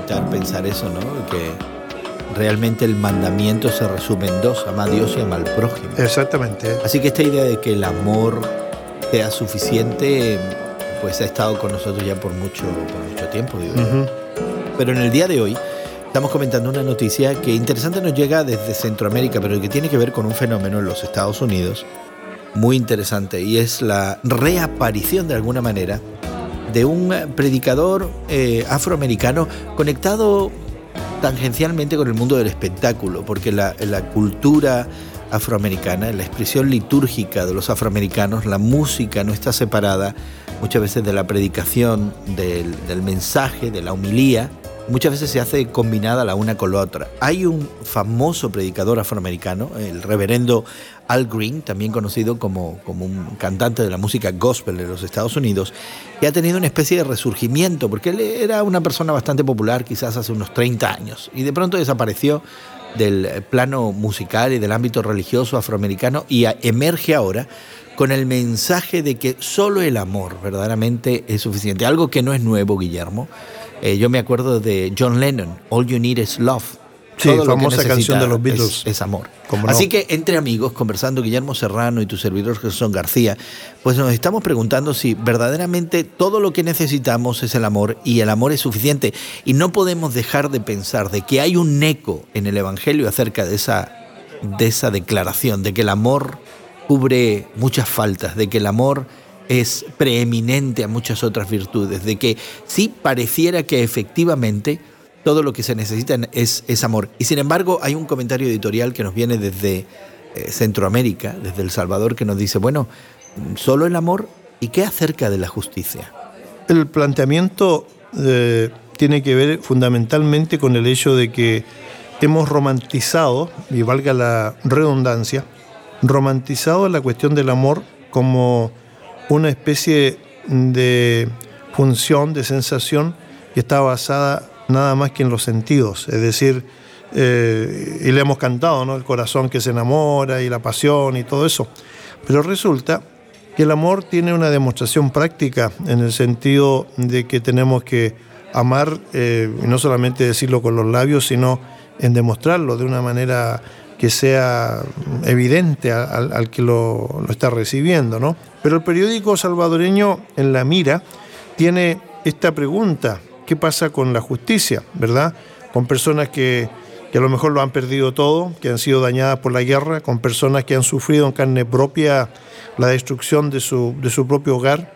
evitar pensar eso, ¿no? Que realmente el mandamiento se resume en dos: ama a Dios y ama al prójimo. Exactamente. Así que esta idea de que el amor sea suficiente, pues ha estado con nosotros ya por mucho tiempo, digo. Uh-huh. Pero en el día de hoy estamos comentando una noticia que interesante nos llega desde Centroamérica, pero que tiene que ver con un fenómeno en los Estados Unidos muy interesante, y es la reaparición de alguna manera de un predicador afroamericano conectado tangencialmente con el mundo del espectáculo, porque la cultura afroamericana, la expresión litúrgica de los afroamericanos, la música no está separada muchas veces de la predicación, del mensaje, de la homilía. Muchas veces se hace combinada la una con la otra. Hay un famoso predicador afroamericano, el reverendo Al Green, también conocido como un cantante de la música gospel de los Estados Unidos, que ha tenido una especie de resurgimiento, porque él era una persona bastante popular quizás hace unos 30 años, y de pronto desapareció del plano musical y del ámbito religioso afroamericano y emerge ahora con el mensaje de que solo el amor verdaderamente es suficiente. Algo que no es nuevo, Guillermo. Yo me acuerdo de John Lennon, All You Need Is Love. Sí, famosa canción de los Beatles. Es amor. No. Así que entre amigos, conversando, Guillermo Serrano y tu servidor Jesús García, pues nos estamos preguntando si verdaderamente todo lo que necesitamos es el amor, y el amor es suficiente. Y no podemos dejar de pensar de que hay un eco en el Evangelio acerca de esa declaración, de que el amor cubre muchas faltas, de que el amor es preeminente a muchas otras virtudes, de que sí pareciera que efectivamente todo lo que se necesita es amor. Y sin embargo hay un comentario editorial que nos viene desde Centroamérica, desde El Salvador, que nos dice, bueno, solo el amor, ¿y qué acerca de la justicia? El planteamiento tiene que ver fundamentalmente con el hecho de que hemos romantizado, y valga la redundancia, romantizado la cuestión del amor como una especie de función, de sensación que está basada nada más que en los sentidos, es decir, y le hemos cantado, ¿no? El corazón que se enamora y la pasión y todo eso, pero resulta que el amor tiene una demostración práctica en el sentido de que tenemos que amar, y no solamente decirlo con los labios, sino en demostrarlo de una manera que sea evidente al que lo está recibiendo, ¿no? Pero el periódico salvadoreño en la mira tiene esta pregunta: ¿qué pasa con la justicia, verdad? Con personas que a lo mejor lo han perdido todo, que han sido dañadas por la guerra, con personas que han sufrido en carne propia la destrucción de su propio hogar,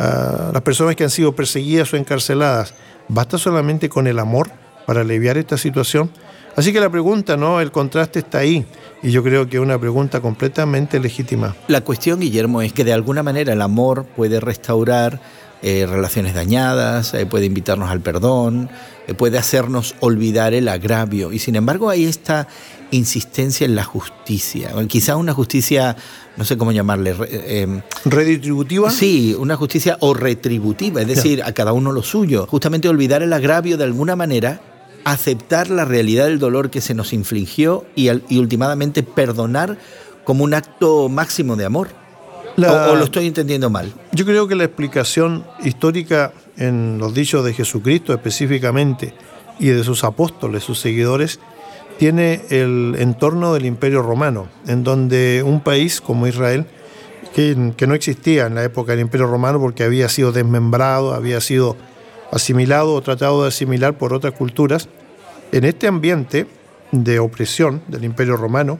las personas que han sido perseguidas o encarceladas. ¿Basta solamente con el amor para aliviar esta situación? Así que la pregunta, ¿no? El contraste está ahí, y yo creo que es una pregunta completamente legítima. La cuestión, Guillermo, es que de alguna manera el amor puede restaurar relaciones dañadas, puede invitarnos al perdón, puede hacernos olvidar el agravio, y sin embargo hay esta insistencia en la justicia, quizá una justicia, no sé cómo llamarle, ¿redistributiva? Sí, una justicia o retributiva, es decir, a cada uno lo suyo, justamente olvidar el agravio de alguna manera, aceptar la realidad del dolor que se nos infligió y últimamente perdonar como un acto máximo de amor. ¿O lo estoy entendiendo mal? Yo creo que la explicación histórica en los dichos de Jesucristo específicamente y de sus apóstoles, sus seguidores, tiene el entorno del Imperio Romano, en donde un país como Israel, que no existía en la época del Imperio Romano porque había sido desmembrado, había sido asimilado o tratado de asimilar por otras culturas, en este ambiente de opresión del Imperio Romano,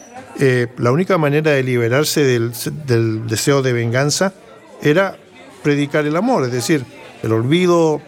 la única manera de liberarse del deseo de venganza era predicar el amor, es decir, el olvido,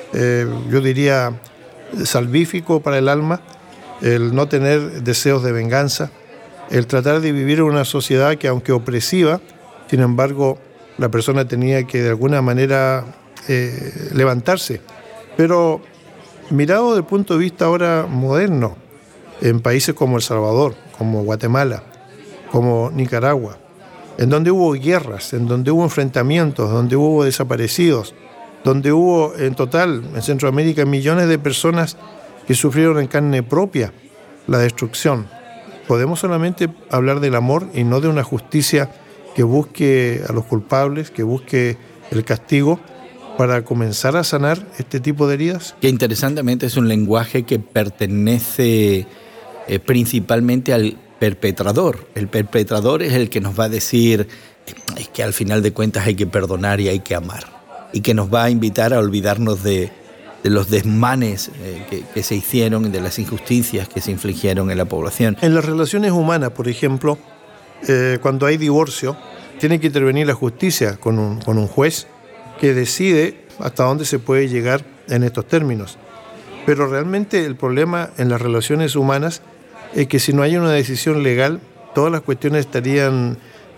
yo diría, salvífico para el alma, el no tener deseos de venganza, el tratar de vivir en una sociedad que, aunque opresiva, sin embargo, la persona tenía que de alguna manera levantarse. Pero mirado desde el punto de vista ahora moderno, en países como El Salvador, como Guatemala, como Nicaragua, en donde hubo guerras, en donde hubo enfrentamientos, donde hubo desaparecidos, donde hubo en total en Centroamérica millones de personas que sufrieron en carne propia la destrucción. Podemos solamente hablar del amor y no de una justicia que busque a los culpables, que busque el castigo, para comenzar a sanar este tipo de heridas? Que interesantemente es un lenguaje que pertenece principalmente al perpetrador. El perpetrador es el que nos va a decir que al final de cuentas hay que perdonar y hay que amar, y que nos va a invitar a olvidarnos de los desmanes que se hicieron, de las injusticias que se infligieron en la población. En las relaciones humanas, por ejemplo, cuando hay divorcio, tiene que intervenir la justicia con un juez que decide hasta dónde se puede llegar en estos términos. Pero realmente el problema en las relaciones humanas es que si no hay una decisión legal, todas las cuestiones estarían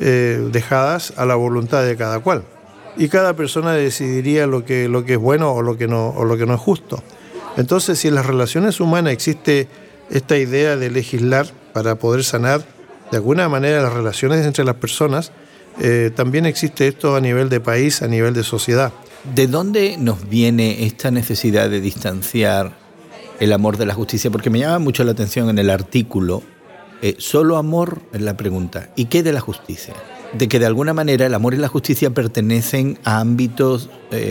dejadas a la voluntad de cada cual. Y cada persona decidiría lo que es bueno o lo que no es justo. Entonces, si en las relaciones humanas existe esta idea de legislar para poder sanar de alguna manera las relaciones entre las personas, también existe esto a nivel de país, a nivel de sociedad. ¿De dónde nos viene esta necesidad de distanciar el amor de la justicia? Porque me llama mucho la atención en el artículo, solo amor es la pregunta, ¿y qué de la justicia? De que de alguna manera el amor y la justicia pertenecen a ámbitos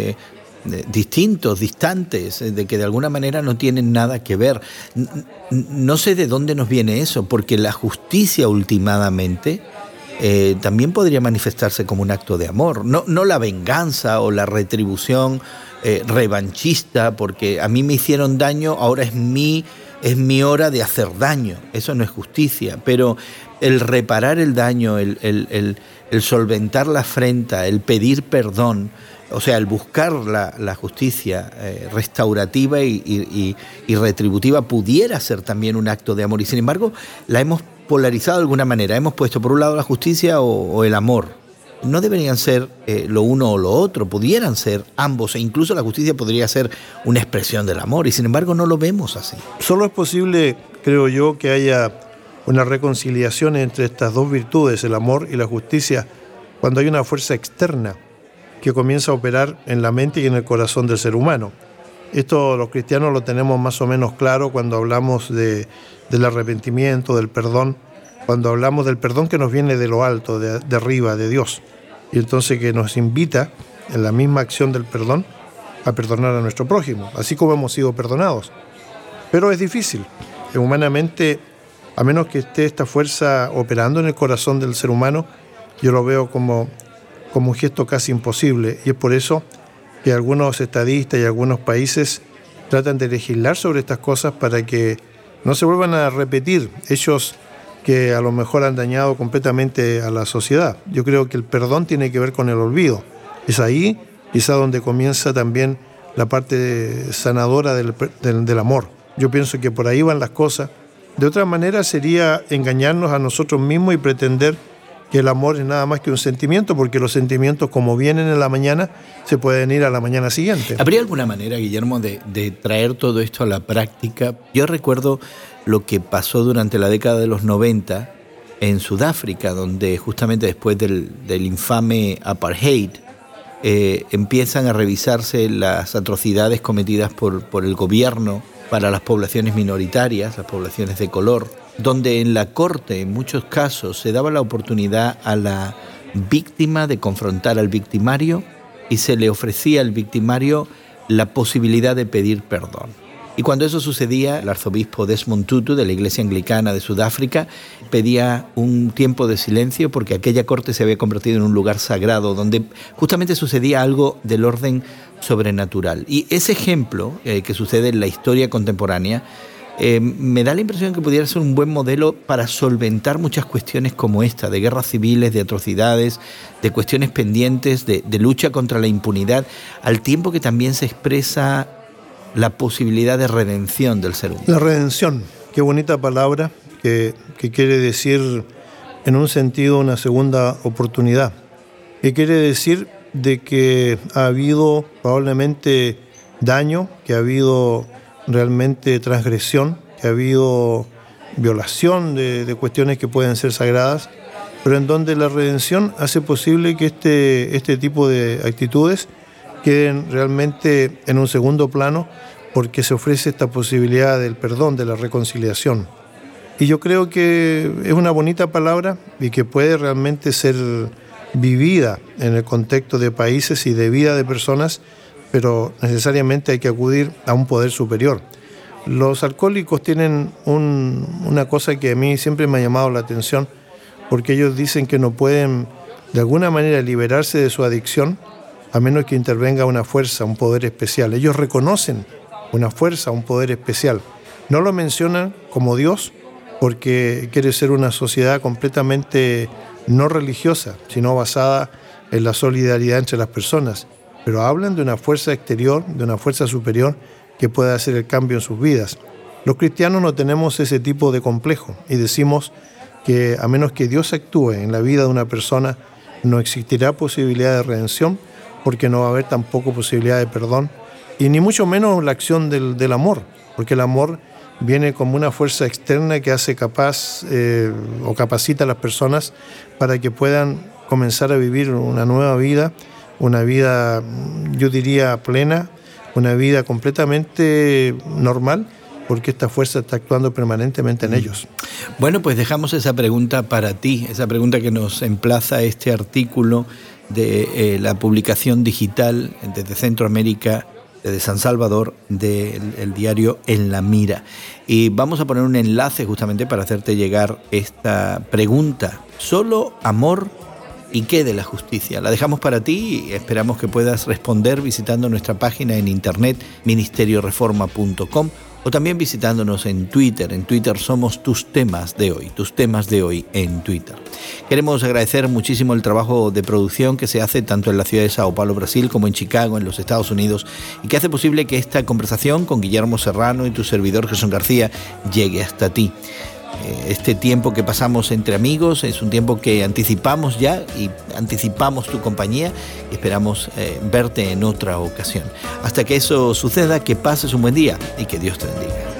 distintos, distantes, de que de alguna manera no tienen nada que ver. No sé de dónde nos viene eso, porque la justicia últimamente también podría manifestarse como un acto de amor, no la venganza o la retribución revanchista, porque a mí me hicieron daño, ahora es mi hora de hacer daño. Eso no es justicia, pero el reparar el daño, el solventar la afrenta, el pedir perdón, o sea, el buscar la justicia restaurativa y retributiva pudiera ser también un acto de amor. Y sin embargo, la hemos polarizado de alguna manera. Hemos puesto por un lado la justicia o el amor. No deberían ser lo uno o lo otro, pudieran ser ambos, e incluso la justicia podría ser una expresión del amor, y sin embargo no lo vemos así. Solo es posible, creo yo, que haya una reconciliación entre estas dos virtudes, el amor y la justicia, cuando hay una fuerza externa que comienza a operar en la mente y en el corazón del ser humano. Esto los cristianos lo tenemos más o menos claro cuando hablamos del arrepentimiento, del perdón, cuando hablamos del perdón que nos viene de lo alto, de arriba, de Dios, y entonces que nos invita en la misma acción del perdón a perdonar a nuestro prójimo, así como hemos sido perdonados. Pero es difícil, humanamente, a menos que esté esta fuerza operando en el corazón del ser humano, yo lo veo como un gesto casi imposible, y es por eso que algunos estadistas y algunos países tratan de legislar sobre estas cosas para que no se vuelvan a repetir hechos que a lo mejor han dañado completamente a la sociedad. Yo creo que el perdón tiene que ver con el olvido. Es ahí quizá donde comienza también la parte sanadora del amor. Yo pienso que por ahí van las cosas. De otra manera sería engañarnos a nosotros mismos y pretender que el amor es nada más que un sentimiento, porque los sentimientos, como vienen en la mañana, se pueden ir a la mañana siguiente. ¿Habría alguna manera, Guillermo, de traer todo esto a la práctica? Yo recuerdo lo que pasó durante la década de los 90 en Sudáfrica, donde justamente después del infame apartheid empiezan a revisarse las atrocidades cometidas por el gobierno para las poblaciones minoritarias, las poblaciones de color, donde en la corte, en muchos casos, se daba la oportunidad a la víctima de confrontar al victimario y se le ofrecía al victimario la posibilidad de pedir perdón. Y cuando eso sucedía, el arzobispo Desmond Tutu de la Iglesia Anglicana de Sudáfrica pedía un tiempo de silencio porque aquella corte se había convertido en un lugar sagrado donde justamente sucedía algo del orden sobrenatural. Y ese ejemplo que sucede en la historia contemporánea me da la impresión que pudiera ser un buen modelo para solventar muchas cuestiones como esta, de guerras civiles, de atrocidades, de cuestiones pendientes, de lucha contra la impunidad, al tiempo que también se expresa la posibilidad de redención del ser humano. La redención, qué bonita palabra, que quiere decir en un sentido una segunda oportunidad, que quiere decir de que ha habido probablemente daño, que ha habido realmente transgresión, que ha habido violación de cuestiones que pueden ser sagradas, pero en donde la redención hace posible que este tipo de actitudes queden realmente en un segundo plano, porque se ofrece esta posibilidad del perdón, de la reconciliación. Y yo creo que es una bonita palabra y que puede realmente ser vivida en el contexto de países y de vida de personas pero necesariamente hay que acudir a un poder superior. Los alcohólicos tienen una cosa que a mí siempre me ha llamado la atención, porque ellos dicen que no pueden de alguna manera liberarse de su adicción a menos que intervenga una fuerza, un poder especial. Ellos reconocen una fuerza, un poder especial. No lo mencionan como Dios, porque quiere ser una sociedad completamente no religiosa, sino basada en la solidaridad entre las personas. Pero hablan de una fuerza exterior, de una fuerza superior que pueda hacer el cambio en sus vidas. Los cristianos no tenemos ese tipo de complejo y decimos que a menos que Dios actúe en la vida de una persona, no existirá posibilidad de redención, porque no va a haber tampoco posibilidad de perdón, y ni mucho menos la acción del amor, porque el amor viene como una fuerza externa que hace capaz o capacita a las personas para que puedan comenzar a vivir una nueva vida, una vida, yo diría, plena, una vida completamente normal, porque esta fuerza está actuando permanentemente en ellos. Bueno, pues dejamos esa pregunta para ti, esa pregunta que nos emplaza este artículo de la publicación digital desde Centroamérica, desde San Salvador, del diario En la Mira. Y vamos a poner un enlace justamente para hacerte llegar esta pregunta. ¿Solo amor y qué de la justicia? La dejamos para ti y esperamos que puedas responder visitando nuestra página en internet, ministerioreforma.com, o también visitándonos en Twitter. En Twitter somos tus temas de hoy en Twitter. Queremos agradecer muchísimo el trabajo de producción que se hace tanto en la ciudad de Sao Paulo, Brasil, como en Chicago, en los Estados Unidos, y que hace posible que esta conversación con Guillermo Serrano y tu servidor Jesús García llegue hasta ti. Este tiempo que pasamos entre amigos es un tiempo que anticipamos ya y anticipamos tu compañía y esperamos verte en otra ocasión. Hasta que eso suceda, que pases un buen día y que Dios te bendiga.